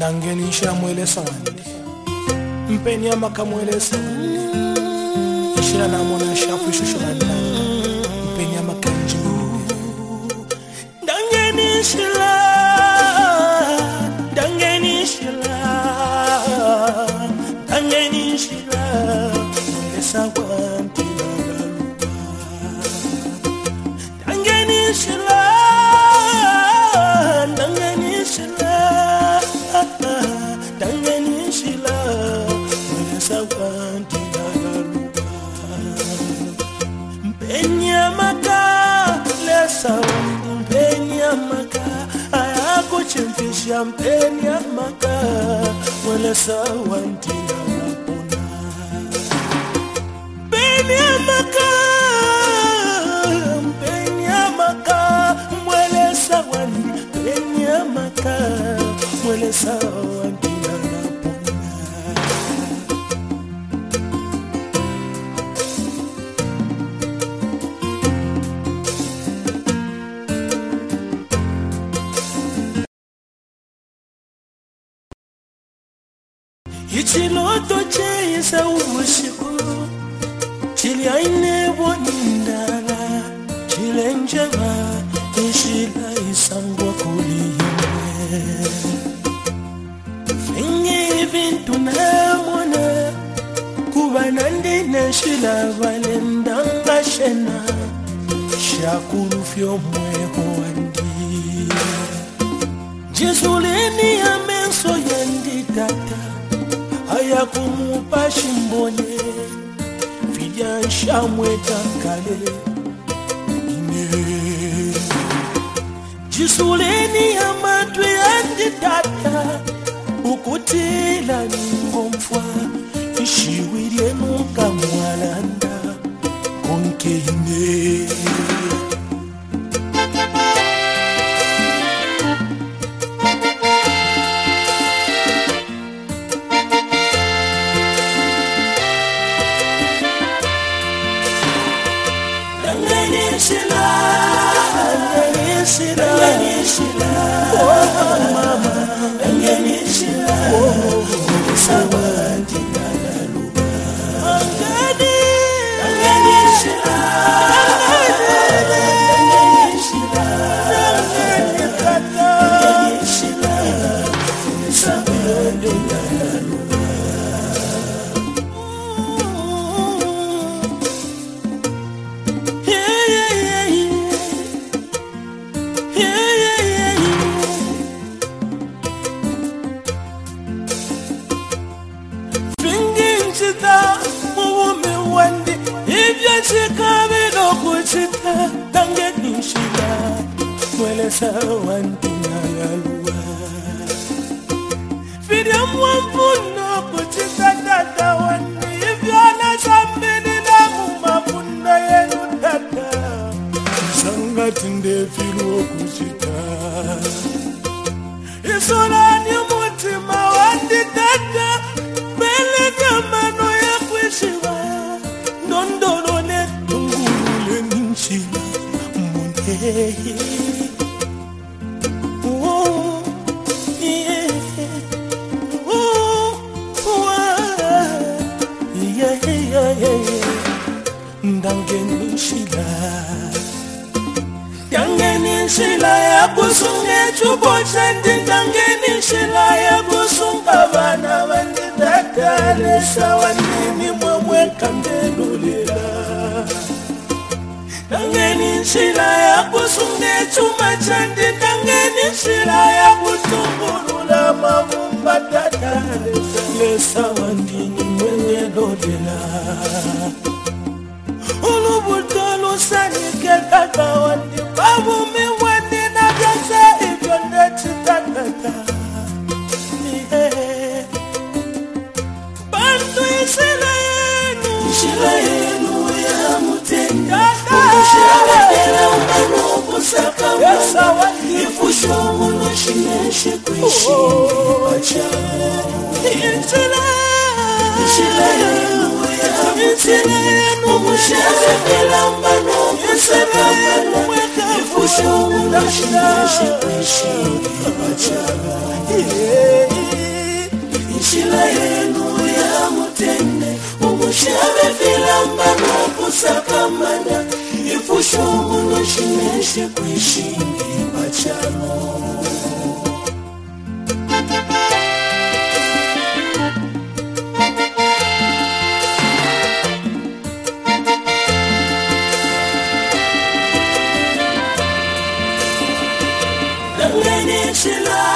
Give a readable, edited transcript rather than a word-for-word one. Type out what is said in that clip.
Ndangenisha mwelesa wandi mpeni ya maka mwelesa wandi ishira na mwana shafu ishushu wanda mpeni ya maka njimini Ndangenishila mwelesa wandi Champagne ya maka wala sawanti ya mapona Mpeni ya maka wala sawanti Mpeni ya maka wala sawanti ya mapona Ichiloto chesa ubusiku Chili aine bonindala Chile njaba Ishila isangwa kulihime Fingi vintu na mwana Kubanandi neshila valendanga shena Shakuru fyo mweho wandi Jesuleni ya menso yandi tata Aya kumupa shimbone Fidya shamweta kale Jisuleni ya matwe andi tata Ukutila ngomfwa Ishiwirye nuka mwalanda Konkeine Ndangenishila oh mama Ndangenishila oh sawanti nalaluba Ndangenishila sawanti nalaluba Chikabilo kuchita Ndangenishila mwelesa wanti nalaluwa Fidya mwampuno kuchita tata wandi Ivyana sambini na mumafunda yenu tata Sangati ndefilu kuchita Isolani mutima wandi tata Bele kamano ya kuishiwa Nondolo ne tungule ninchila Mune Oh Yeah Oh Yeah Yeah Ndangenishila Ndangenishila ya kusunge chubo chandi Ndangenishila ya kusunga vana vandi Tatale sawanini mwemwe kandelulela Ndangenishila ya kusunge chuma chandi Ndangenishila ya kutungulula mavumba Tatale sawanini mwenye lolela Ulubutolo sanike kaka wandi Bavumi wandi na biase ivyonde chitatata Bantu ishila yenu ya mutenga Ukushara umbano kusaka mwana Ifusho muno shineshe kuishi Pacha Ishila yenu ya mutenga Ukushara umbano kusaka mwana Ifusho muno shineshe kuishi Pacha shila yenu ya mutende umushave filamba nokusakamana ifusho muno shineshe kwishingi bachano Shila